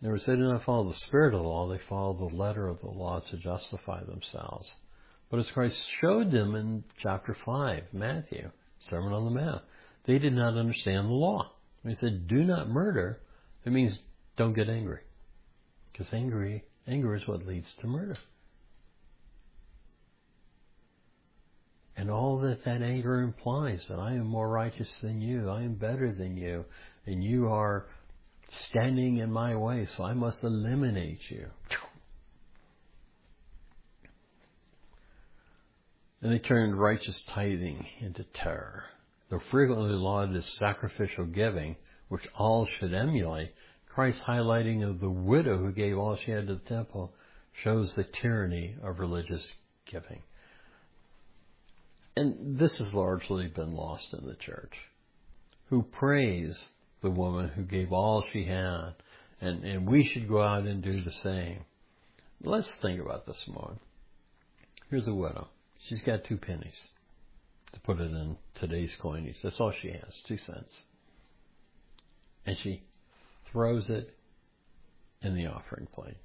They did not follow the spirit of the law, they followed the letter of the law to justify themselves. But as Christ showed them in chapter 5, Matthew, Sermon on the Mount, they did not understand the law. When he said, do not murder, it means don't get angry. Because anger is what leads to murder. And all that anger implies, that I am more righteous than you, I am better than you, and you are standing in my way, so I must eliminate you. And they turned righteous tithing into terror. Though frequently lauded as sacrificial giving, which all should emulate, Christ's highlighting of the widow who gave all she had to the temple shows the tyranny of religious giving. And this has largely been lost in the church, who praise the woman who gave all she had, and we should go out and do the same. Let's think about this a moment. Here's a widow. She's got 2 pennies, to put it in today's coinage. That's all she has, 2 cents. And she throws it in the offering plate.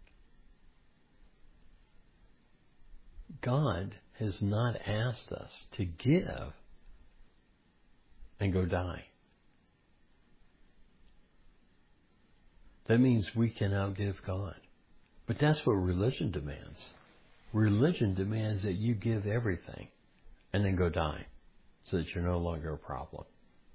God has not asked us to give and go die. That means we can outgive God. But that's what religion demands. Religion demands that you give everything and then go die so that you're no longer a problem.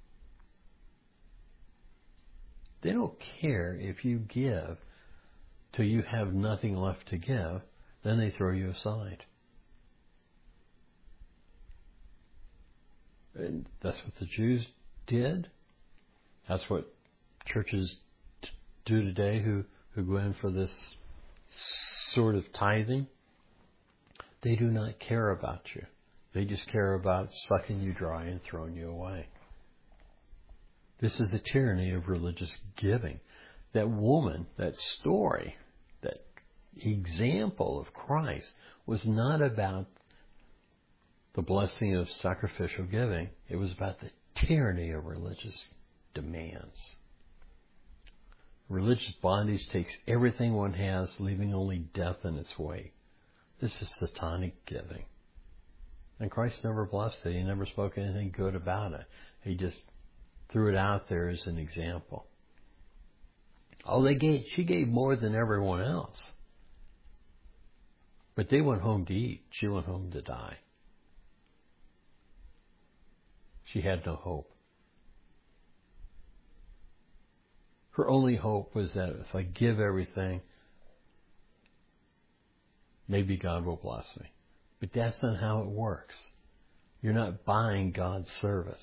They don't care if you give till you have nothing left to give, then they throw you aside. And that's what the Jews did. That's what churches do today who go in for this sort of tithing. They do not care about you. They just care about sucking you dry and throwing you away. This is the tyranny of religious giving. That woman, that story, that example of Christ was not about the blessing of sacrificial giving. It was about the tyranny of religious demands. Religious bondage takes everything one has, leaving only death in its wake. This is satanic giving. And Christ never blessed it. He never spoke anything good about it. He just threw it out there as an example. Oh, she gave more than everyone else. But they went home to eat. She went home to die. She had no hope. Her only hope was that if I give everything, maybe God will bless me. But that's not how it works. You're not buying God's service.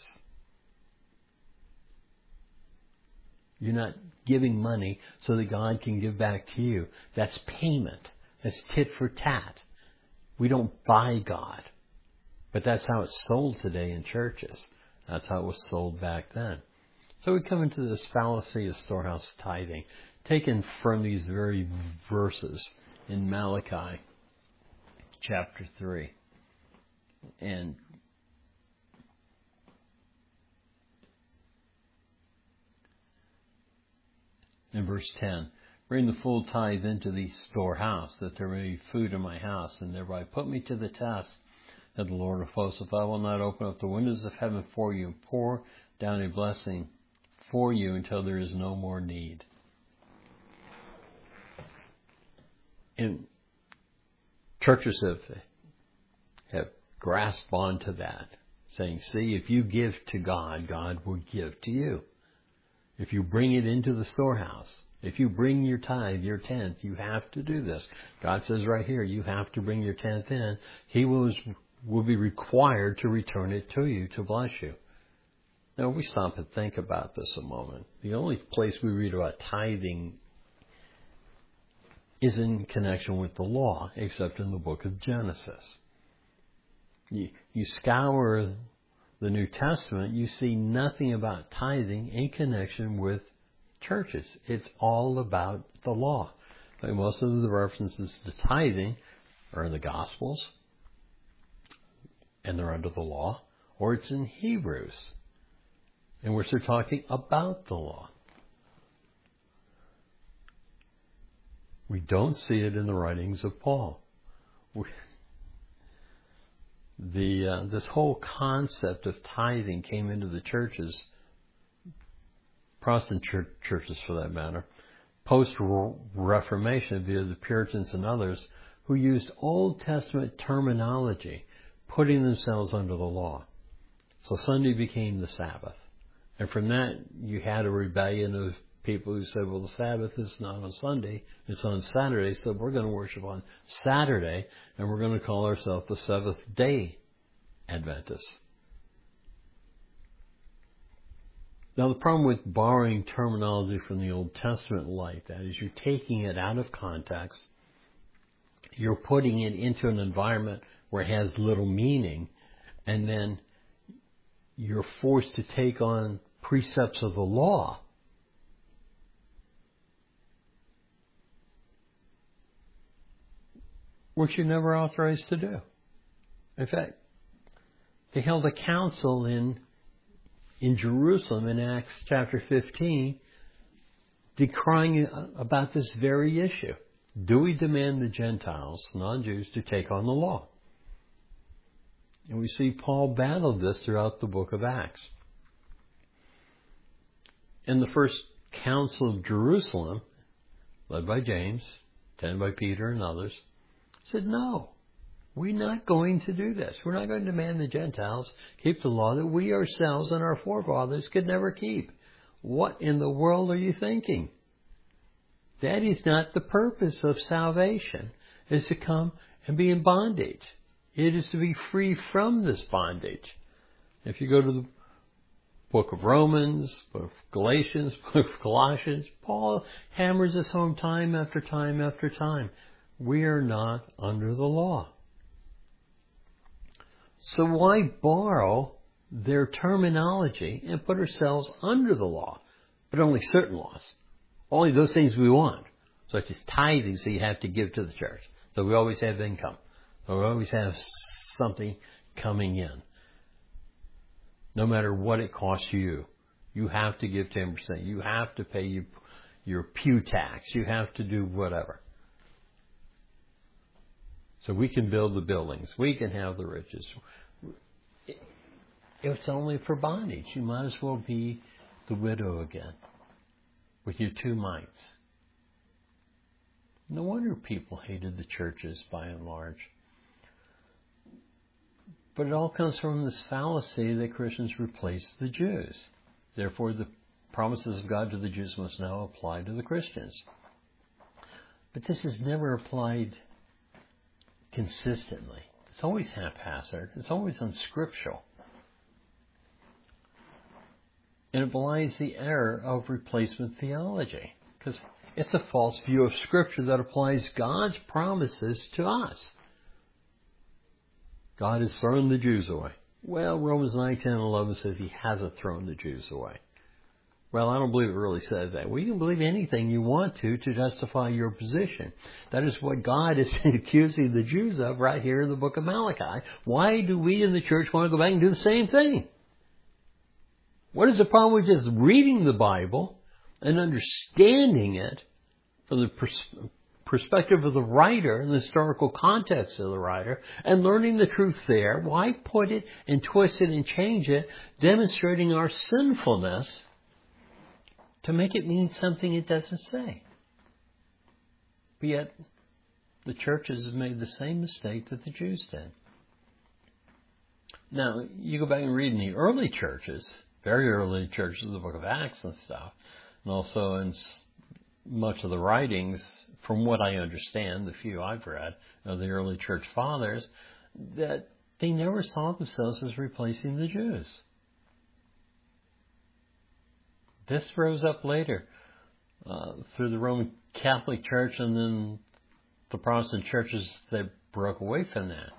You're not giving money so that God can give back to you. That's payment. That's tit for tat. We don't buy God. But that's how it's sold today in churches. That's how it was sold back then. So we come into this fallacy of storehouse tithing, taken from these very verses in Malachi chapter 3. And in verse 10, bring the full tithe into the storehouse, that there may be food in my house, and thereby put me to the test, said the Lord of hosts, if I will not open up the windows of heaven for you and pour down a blessing for you until there is no more need. And churches have grasped onto that, saying, see, if you give to God, God will give to you. If you bring it into the storehouse, if you bring your tithe, your tenth, you have to do this. God says right here, you have to bring your tenth in. He will be required to return it to you to bless you. Now, we stop and think about this a moment. The only place we read about tithing is in connection with the law, except in the book of Genesis. You scour the New Testament, you see nothing about tithing in connection with churches. It's all about the law. Like most of the references to tithing are in the Gospels, and they're under the law, or it's in Hebrews, in which they're talking about the law. We don't see it in the writings of Paul. This whole concept of tithing came into the churches, Protestant churches for that matter, post-Reformation via the Puritans and others who used Old Testament terminology, putting themselves under the law. So Sunday became the Sabbath. And from that, you had a rebellion of people who said, well, the Sabbath is not on Sunday, it's on Saturday, so we're going to worship on Saturday, and we're going to call ourselves the Seventh-day Adventists. Now, the problem with borrowing terminology from the Old Testament like that is you're taking it out of context, you're putting it into an environment where it has little meaning, and then you're forced to take on precepts of the law. Which you're never authorized to do. In fact, they held a council in Jerusalem in Acts chapter 15 decrying about this very issue. Do we demand the Gentiles, non-Jews, to take on the law? And we see Paul battled this throughout the book of Acts. In the first council of Jerusalem, led by James, attended by Peter and others, said, no, we're not going to do this. We're not going to demand the Gentiles keep the law that we ourselves and our forefathers could never keep. What in the world are you thinking? That is not the purpose of salvation, is to come and be in bondage. It is to be free from this bondage. If you go to the book of Romans, book of Galatians, book of Colossians, Paul hammers this home time after time after time. We are not under the law. So why borrow their terminology and put ourselves under the law, but only certain laws? Only those things we want, such as tithing, so you have to give to the church. So we always have income. So we always have something coming in. No matter what it costs you, you have to give 10%. You have to pay your pew tax. You have to do whatever. So we can build the buildings. We can have the riches. It's only for bondage. You might as well be the widow again with your 2 mites. No wonder people hated the churches by and large. But it all comes from this fallacy that Christians replaced the Jews. Therefore, the promises of God to the Jews must now apply to the Christians. But this is never applied consistently. It's always haphazard. It's always unscriptural. And it belies the error of replacement theology, because it's a false view of Scripture that applies God's promises to us. God has thrown the Jews away. Well, Romans 9, 10, and 11 says He hasn't thrown the Jews away. Well, I don't believe it really says that. Well, you can believe anything you want to justify your position. That is what God is accusing the Jews of right here in the book of Malachi. Why do we in the church want to go back and do the same thing? What is the problem with just reading the Bible and understanding it from the perspective of the writer and the historical context of the writer and learning the truth there? Why put it and twist it and change it, demonstrating our sinfulness to make it mean something it doesn't say? But yet, the churches have made the same mistake that the Jews did. Now, you go back and read in the early churches, very early churches of the book of Acts and stuff, and also in much of the writings, from what I understand, the few I've read, of the early church fathers, that they never saw themselves as replacing the Jews. This rose up later through the Roman Catholic Church and then the Protestant churches that broke away from that.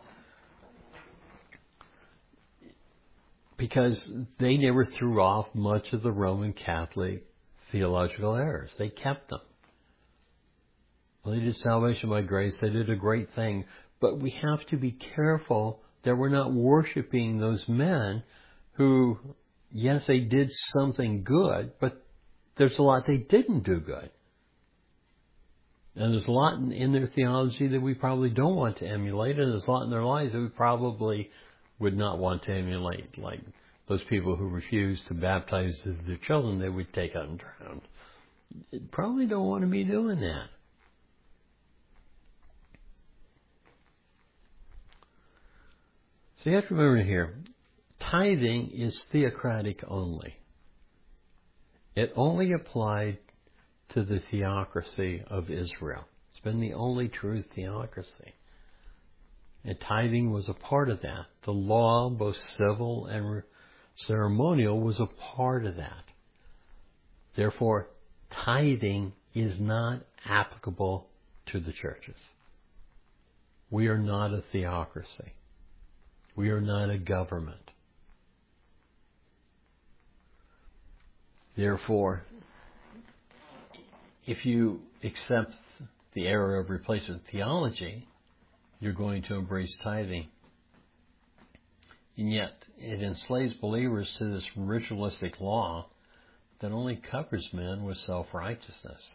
Because they never threw off much of the Roman Catholic theological errors. They kept them. Well, they did salvation by grace. They did a great thing. But we have to be careful that we're not worshiping those men who, yes, they did something good, but there's a lot they didn't do good. And there's a lot in their theology that we probably don't want to emulate, and there's a lot in their lives that we probably would not want to emulate. Like those people who refuse to baptize their children, they would take out and drown. You probably don't want to be doing that. So you have to remember here, tithing is theocratic only. It only applied to the theocracy of Israel. It's been the only true theocracy. And tithing was a part of that. The law, both civil and ceremonial, was a part of that. Therefore, tithing is not applicable to the churches. We are not a theocracy. We are not a government. Therefore, if you accept the error of replacement theology, you're going to embrace tithing. And yet, it enslaves believers to this ritualistic law that only covers men with self-righteousness.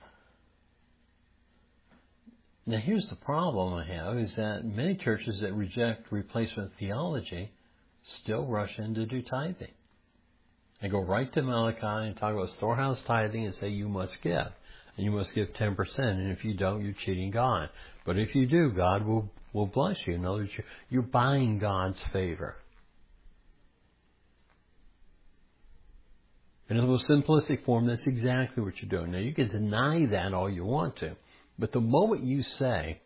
Now, here's the problem I have, is that many churches that reject replacement theology still rush in to do tithing. They go right to Malachi and talk about storehouse tithing and say you must give. And you must give 10%. And if you don't, you're cheating God. But if you do, God will bless you. In other words, you're buying God's favor. In the most simplistic form, that's exactly what you're doing. Now, you can deny that all you want to. But the moment you say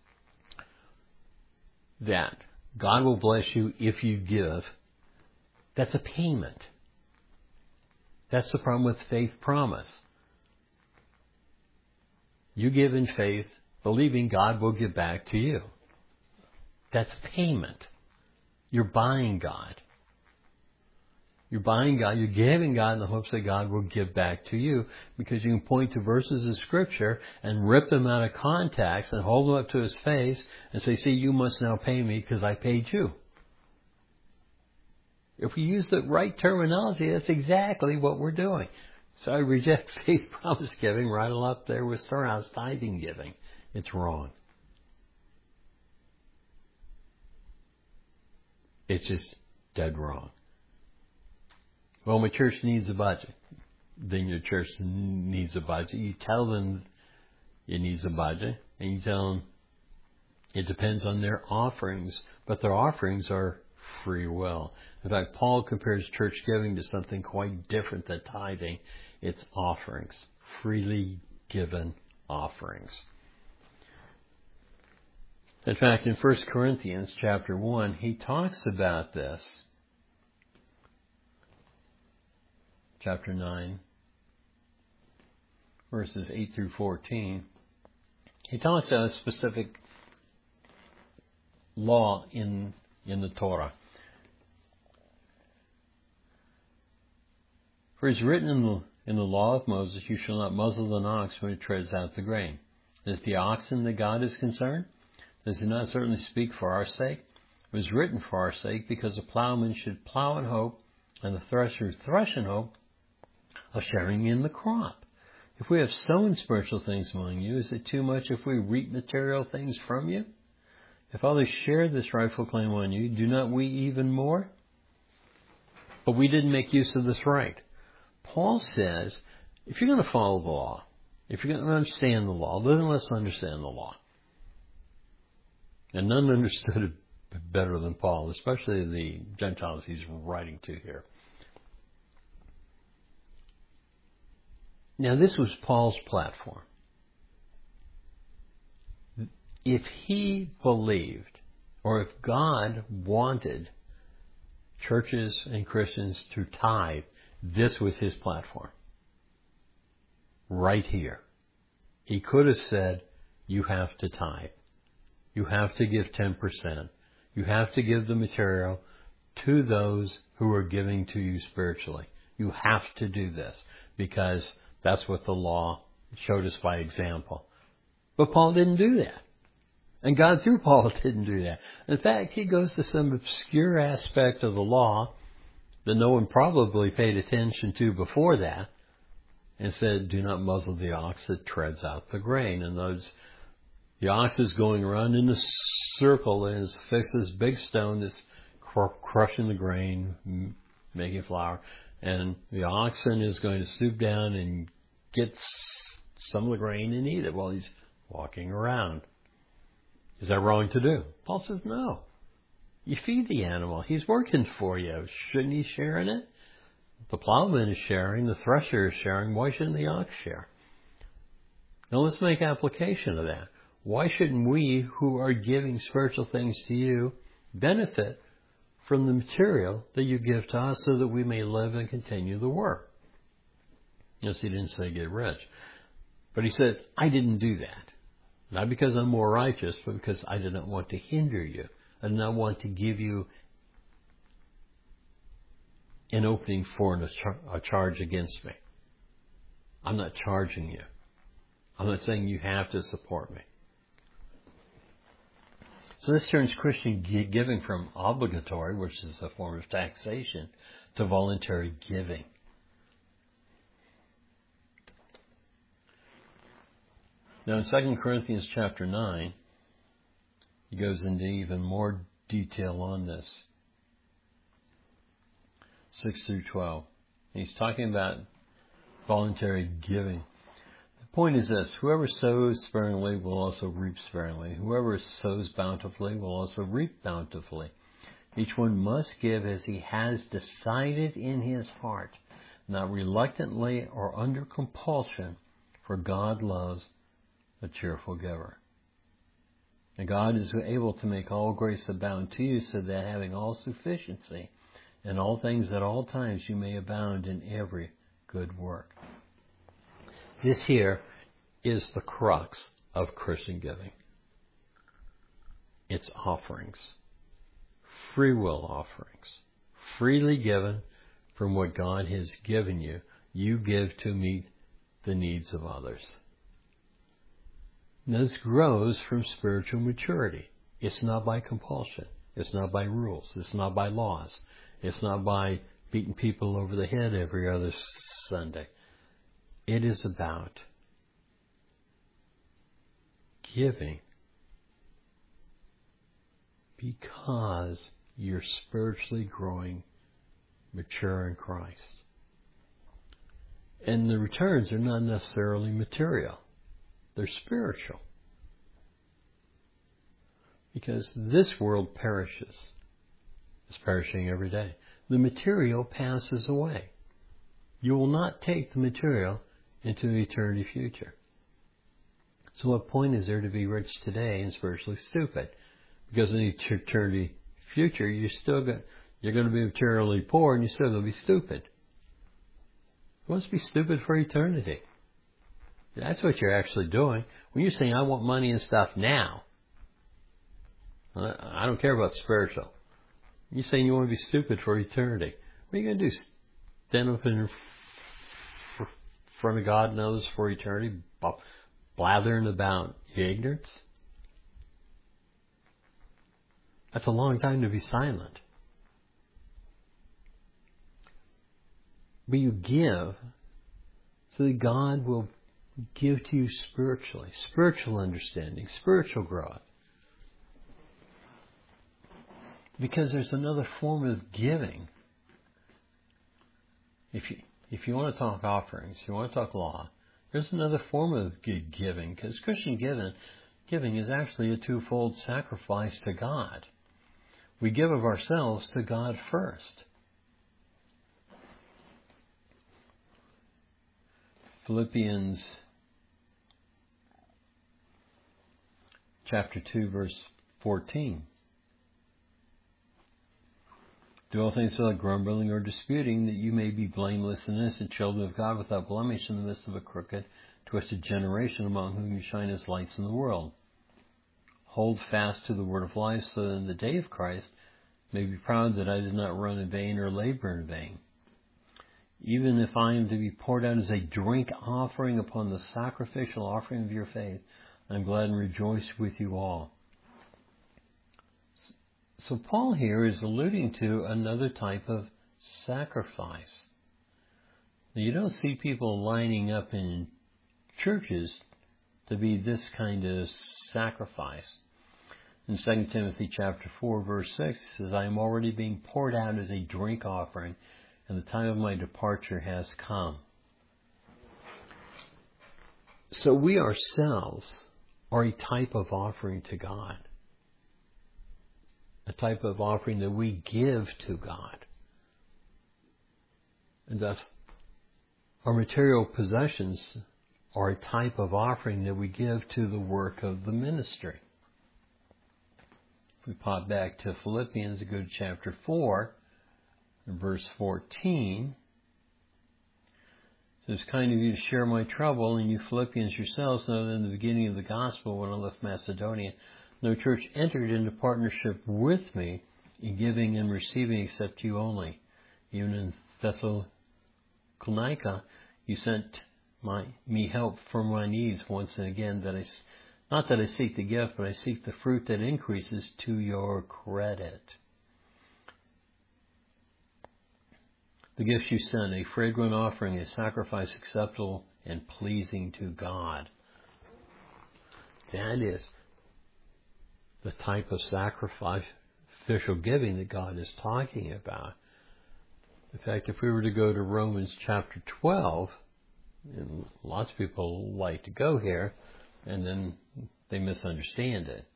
that God will bless you if you give, that's a payment. That's the problem with faith promise. You give in faith, believing God will give back to you. That's payment. You're buying God. You're buying God. You're giving God in the hopes that God will give back to you, because you can point to verses of Scripture and rip them out of context and hold them up to His face and say, see, you must now pay me because I paid you. If we use the right terminology, that's exactly what we're doing. So I reject faith promise giving right up there with storehouse tithing giving. It's wrong. It's just dead wrong. Well, my church needs a budget. Then your church needs a budget. You tell them it needs a budget, and you tell them it depends on their offerings, but their offerings are free will. In fact, Paul compares church giving to something quite different than tithing. It's offerings, freely given offerings. In fact, in 1 Corinthians chapter 1, he talks about this. Chapter 9, verses 8 through 14. He talks about a specific law in the Torah. For it is written in the law of Moses, you shall not muzzle an ox when it treads out the grain. Is the oxen that God is concerned? Does he not certainly speak for our sake? It was written for our sake, because a plowman should plow in hope, and the thresher thresh in hope of sharing in the crop. If we have sown spiritual things among you, is it too much if we reap material things from you? If others share this rightful claim on you, do not we even more? But we didn't make use of this right. Paul says, if you're going to follow the law, if you're going to understand the law, then let's understand the law. And none understood it better than Paul, especially the Gentiles he's writing to here. Now, this was Paul's platform. If he believed, or if God wanted churches and Christians to tithe, this was his platform. Right here. He could have said, you have to tithe. You have to give 10%. You have to give the material to those who are giving to you spiritually. You have to do this, because that's what the law showed us by example. But Paul didn't do that. And God through Paul didn't do that. In fact, he goes to some obscure aspect of the law that no one probably paid attention to before that. and said, do not muzzle the ox that treads out the grain. And the ox is going around in a circle and has fixed this big stone that's crushing the grain, making flour. And the oxen is going to stoop down and get some of the grain and eat it while he's walking around. Is that wrong to do? Paul says, no. You feed the animal. He's working for you. Shouldn't he share in it? The plowman is sharing. The thresher is sharing. Why shouldn't the ox share? Now let's make application of that. Why shouldn't we, who are giving spiritual things to you, benefit from the material that you give to us so that we may live and continue the work? Yes, he didn't say get rich. But he says, I didn't do that. Not because I'm more righteous, but because I did not want to hinder you. I did not want to give you an opening for a charge against me. I'm not charging you. I'm not saying you have to support me. So this turns Christian giving from obligatory, which is a form of taxation, to voluntary giving. Now in 2 Corinthians chapter 9, he goes into even more detail on this. 6 through 12. He's talking about voluntary giving. The point is this: whoever sows sparingly will also reap sparingly. Whoever sows bountifully will also reap bountifully. Each one must give as he has decided in his heart, not reluctantly or under compulsion, for God loves a cheerful giver. And God is able to make all grace abound to you, so that having all sufficiency in all things at all times you may abound in every good work. This here is the crux of Christian giving. It's offerings. Free will offerings. Freely given from what God has given you. You give to meet the needs of others. This grows from spiritual maturity. It's not by compulsion. It's not by rules. It's not by laws. It's not by beating people over the head every other Sunday. It is about giving because you're spiritually growing, mature in Christ. And the returns are not necessarily material. They're spiritual. Because this world perishes. It's perishing every day. The material passes away. You will not take the material into the eternity future. So what point is there to be rich today and spiritually stupid? Because in the eternity future, you're going to be materially poor and you're still going to be stupid. You want to be stupid for eternity. That's what you're actually doing. When you're saying, I want money and stuff now, I don't care about spiritual. You're saying you want to be stupid for eternity. What are you going to do? Stand up in front of God and others for eternity, blathering about ignorance? That's a long time to be silent. But you give so that God will give to you spiritually, spiritual understanding, spiritual growth. Because there's another form of giving. If you want to talk offerings, you want to talk law, there's another form of giving. Because Christian giving is actually a twofold sacrifice to God. We give of ourselves to God first. Philippians chapter 2, verse 14. Do all things without grumbling or disputing, that you may be blameless and innocent children of God, without blemish in the midst of a crooked, twisted generation, among whom you shine as lights in the world. Hold fast to the word of life, so that in the day of Christ may be proud that I did not run in vain or labor in vain. Even if I am to be poured out as a drink offering upon the sacrificial offering of your faith, I am glad and rejoice with you all. So Paul here is alluding to another type of sacrifice. Now, you don't see people lining up in churches to be this kind of sacrifice. In 2 Timothy chapter 4, verse 6, it says, I am already being poured out as a drink offering, and the time of my departure has come. So we ourselves are a type of offering to God. A type of offering that we give to God. And thus, our material possessions are a type of offering that we give to the work of the ministry. If we pop back to Philippians, go to chapter 4, verse 14. It says, kind of you to share my trouble, and you Philippians yourselves know that in the beginning of the gospel, when I left Macedonia, no church entered into partnership with me in giving and receiving except you only. Even in Thessalonica, you sent me help for my needs once and again, not that I seek the gift, but I seek the fruit that increases to your credit. The gifts you send, a fragrant offering, a sacrifice acceptable and pleasing to God. That is the type of sacrificial giving that God is talking about. In fact, if we were to go to Romans chapter 12, and lots of people like to go here, and then they misunderstand it.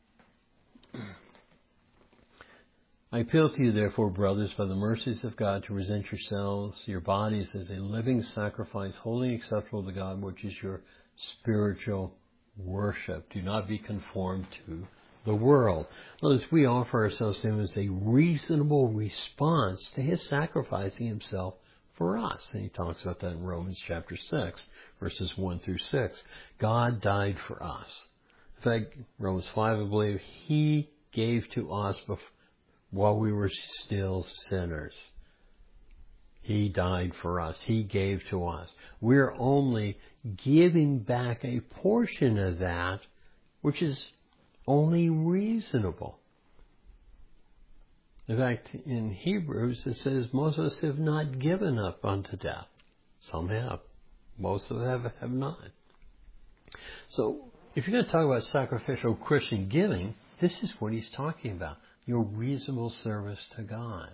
I appeal to you, therefore, brothers, by the mercies of God, to present yourselves, your bodies, as a living sacrifice, holy and acceptable to God, which is your spiritual worship. Do not be conformed to the world. Notice we offer ourselves to Him as a reasonable response to His sacrificing Himself for us. And He talks about that in Romans chapter 6, verses 1 through 6. God died for us. In fact, Romans 5, I believe, He gave to us while we were still sinners. He died for us. He gave to us. We're only giving back a portion of that, which is only reasonable. In fact, in Hebrews it says most of us have not given up unto death. Some have. Most of them have not. So, if you're going to talk about sacrificial Christian giving, this is what he's talking about. Your reasonable service to God.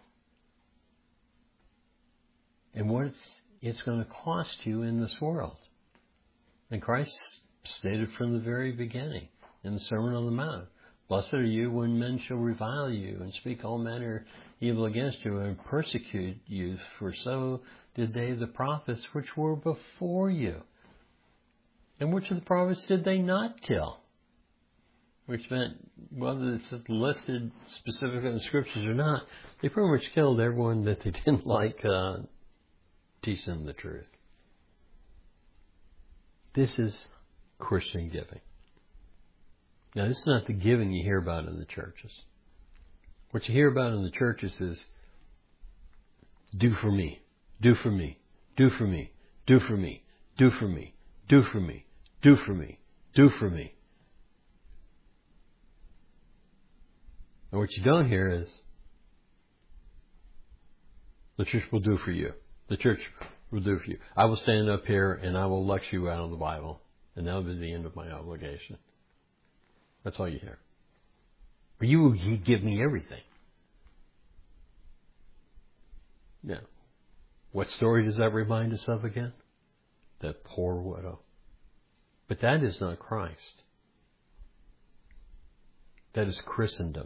And what it's going to cost you in this world. And Christ stated from the very beginning in the Sermon on the Mount, blessed are you when men shall revile you and speak all manner evil against you and persecute you, for so did they the prophets which were before you. And which of the prophets did they not kill? Which meant, whether it's listed specifically in the scriptures or not, they pretty much killed everyone that they didn't like teaching them the truth. This is Christian giving. Now, this is not the giving you hear about in the churches. What you hear about in the churches is, do for me, do for me, do for me, do for me, do for me, do for me, do for me, do for me. And what you don't hear is, the church will do for you. The church will do for you. I will stand up here and I will lecture you out of the Bible. And that will be the end of my obligation. That's all you hear. But you give me everything. Now, what story does that remind us of again? That poor widow. But that is not Christ. That is Christendom.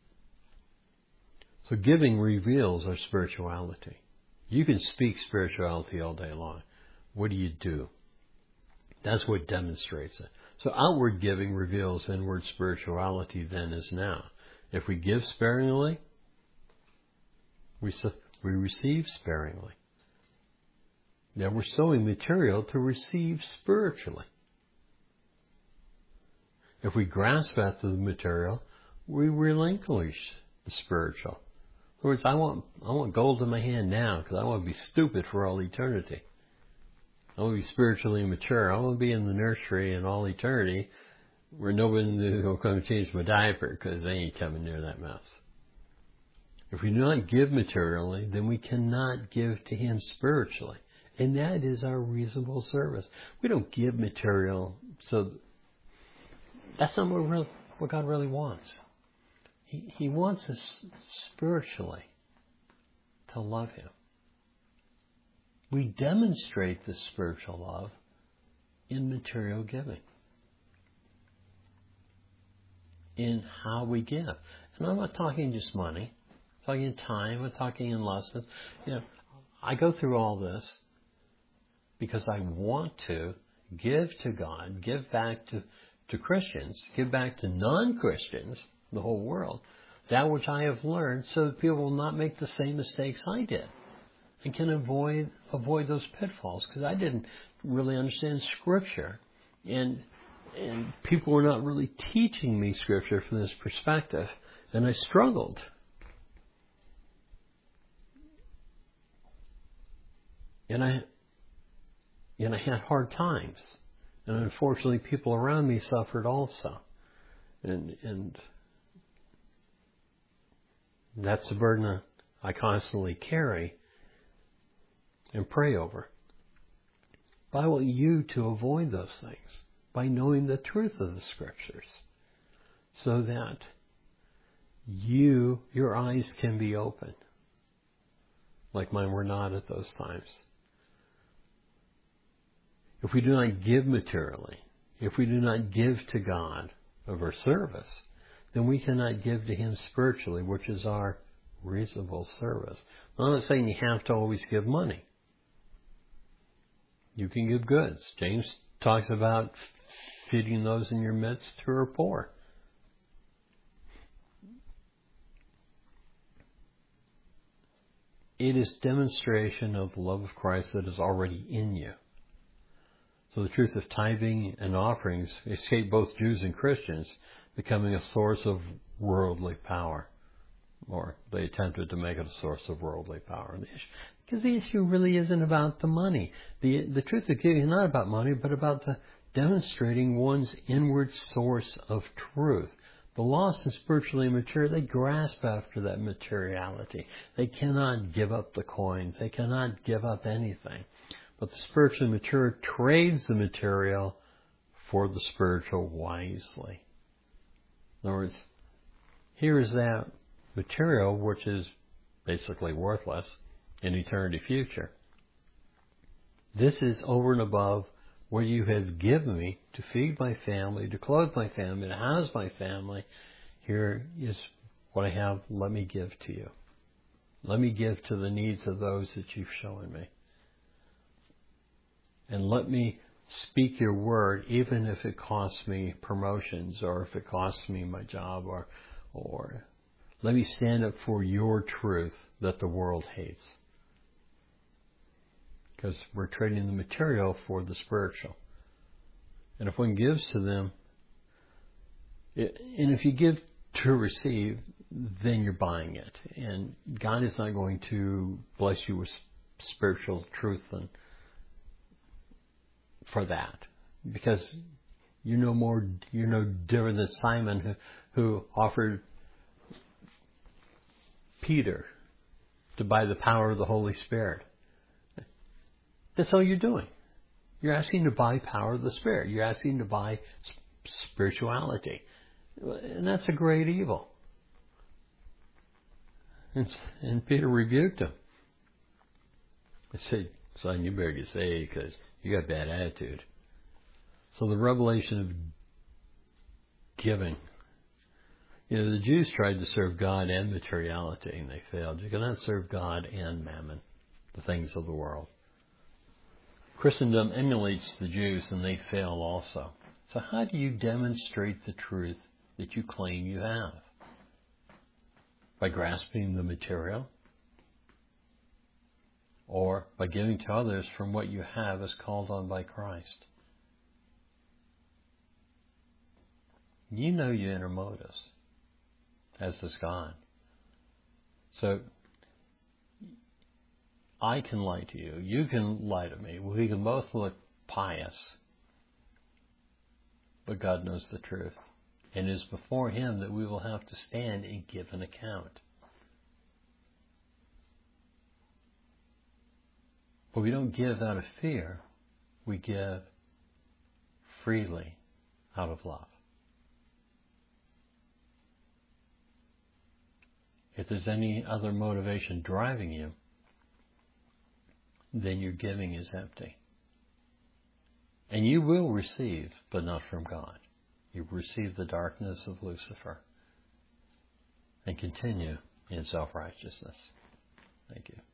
So giving reveals our spirituality. You can speak spirituality all day long. What do? That's what demonstrates it. So outward giving reveals inward spirituality then as now. If we give sparingly, we receive sparingly. Now we're sowing material to receive spiritually. If we grasp after the material, we relinquish the spiritual. In other words, I want gold in my hand now because I want to be stupid for all eternity. I want to be spiritually immature. I want to be in the nursery in all eternity where nobody will come and change my diaper because they ain't coming near that mess. If we do not give materially, then we cannot give to Him spiritually. And that is our reasonable service. We don't give material, so that's not what God really wants. He wants us spiritually to love Him. We demonstrate this spiritual love in material giving, in how we give. And I'm not talking just money. I'm talking in time. I'm talking in lessons. I go through all this because I want to give to God, give back to Christians, give back to non-Christians, the whole world, that which I have learned, so that people will not make the same mistakes I did and can avoid those pitfalls, because I didn't really understand Scripture, and people were not really teaching me Scripture from this perspective, and I struggled. And I had hard times, and unfortunately, people around me suffered also, and that's the burden I constantly carry and pray over. But I want you to avoid those things by knowing the truth of the Scriptures, so that your eyes can be open, like mine were not at those times. If we do not give materially, if we do not give to God of our service, then we cannot give to Him spiritually, which is our reasonable service. I'm not saying you have to always give money. You can give goods. James talks about feeding those in your midst who are poor. It is demonstration of the love of Christ that is already in you. So the truth of tithing and offerings escaped both Jews and Christians, becoming a source of worldly power. Or they attempted to make it a source of worldly power. Because the issue really isn't about the money. The truth of giving is not about money, but about the demonstrating one's inward source of truth. The lost and spiritually immature, they grasp after that materiality. They cannot give up the coins. They cannot give up anything. But the spiritually mature trades the material for the spiritual wisely. In other words, here is that material which is basically worthless in eternity future. This is over and above what you have given me to feed my family, to clothe my family, to house my family. Here is what I have. Let me give to you. Let me give to the needs of those that you've shown me. And let me speak your word, even if it costs me promotions, or if it costs me my job, or let me stand up for your truth that the world hates. Because we're trading the material for the spiritual. And if one gives to them, and if you give to receive, then you're buying it. And God is not going to bless you with spiritual truth and for that, because you're no different than Simon who offered Peter to buy the power of the Holy Spirit. That's all you're doing. You're asking to buy power of the Spirit. You're asking to buy spirituality, and that's a great evil. And Peter rebuked him. He said, "Son, you better get saved because you got a bad attitude." So the revelation of giving. The Jews tried to serve God and materiality, and they failed. You cannot serve God and mammon, the things of the world. Christendom emulates the Jews, and they fail also. So how do you demonstrate the truth that you claim you have? By grasping the material? Or by giving to others from what you have as called on by Christ? You know your inner motives, as does God. So I can lie to you. You can lie to me. We can both look pious. But God knows the truth. And it is before Him that we will have to stand and give an account. But we don't give out of fear. We give freely out of love. If there's any other motivation driving you, then your giving is empty. And you will receive, but not from God. You receive the darkness of Lucifer and continue in self-righteousness. Thank you.